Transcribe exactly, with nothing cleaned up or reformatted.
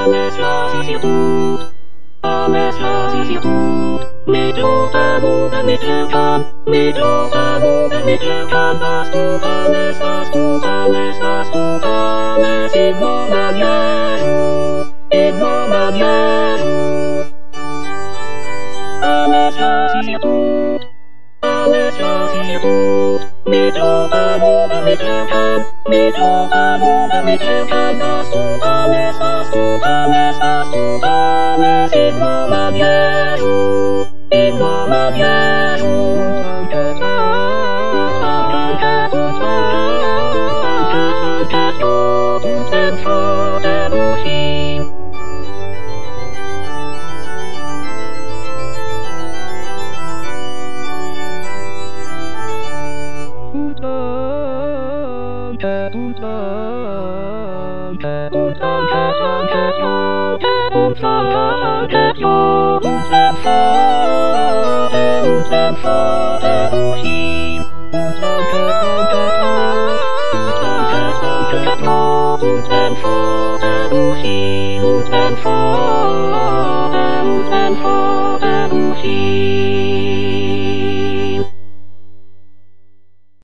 Alles lasse ich gut, alles lasse ich gut. Mit roter Mute, mit Rückern, mit roter Mute, mit Rückern, was du alles, was du alles, was du alles, im Namen Jesu, im Namen Jesu. Alles lasse ich gut, alles lasse ich gut. Mit roter Mute, mit Rückern, mit roter Mute, mit Rückern, was du alles, was du alles, was du alles, im Namen Jesu, im Namen Jesu. Danke, danke, danke, danke, Gott und den Vater durch ihn. Danke und danke und danke, danke, Gott und danke, Gott und den Vater und den Vater durch ihn. Und danke, danke, danke, danke, Gott und den Vater durch ihn und den Vater und den Vater durch ihn.